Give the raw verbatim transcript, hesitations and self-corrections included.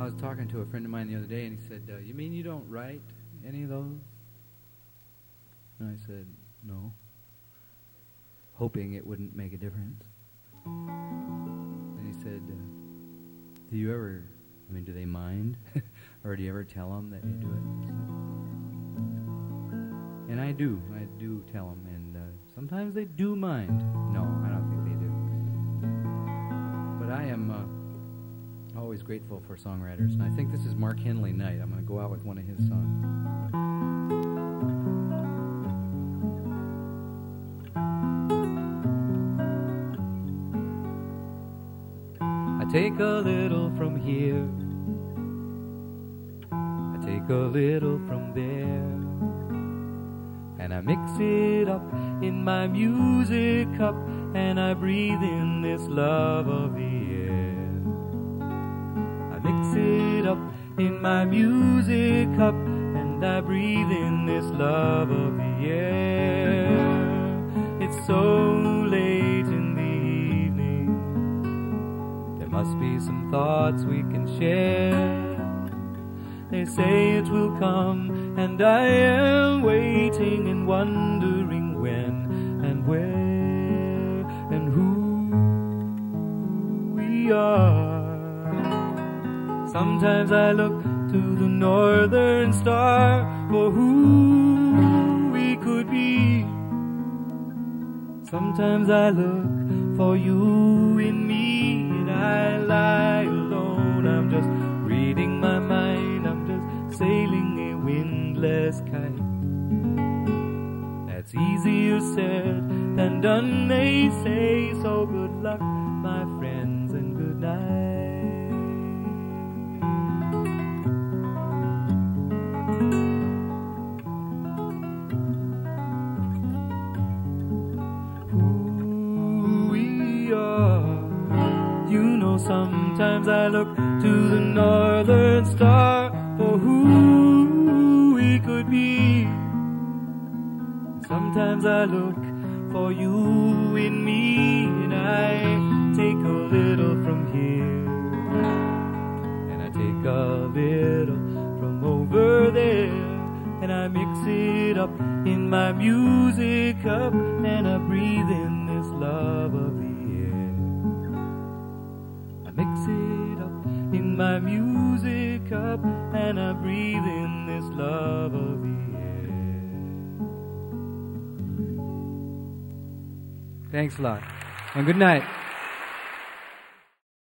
I was talking to a friend of mine the other day, and he said, uh, you mean you don't write any of those? And I said, no. Hoping it wouldn't make a difference. And he said, uh, do you ever, I mean, do they mind? Or do you ever tell them that you do it? And, and I do. I do tell them. And uh, sometimes they do mind. No, I don't think they do. But I am uh, always grateful for songwriters. And I think this is Mark Henley night. I'm going to go out with one of his songs. I take a little from here, I take a little from there, and I mix it up in my music cup, and I breathe in this love of the air. I mix it up in my music cup, and I breathe in this love of the air. It's so late in the must be some thoughts we can share. They say it will come, and I am waiting and wondering when and where and who we are. Sometimes I look to the northern star for who we could be. Sometimes I look for you in me, and I lie alone. I'm just reading my mind, I'm just sailing a windless kite. That's easier said than done, they say. So good luck, my friends, and good night. Sometimes I look to the northern star for who we could be. Sometimes I look for you in me, and I take a little from here, and I take a little from over there, and I mix it up in my music cup, and I breathe in this love of the mix it up in my music cup, and I breathe in this love of the air. Thanks a lot, and good night.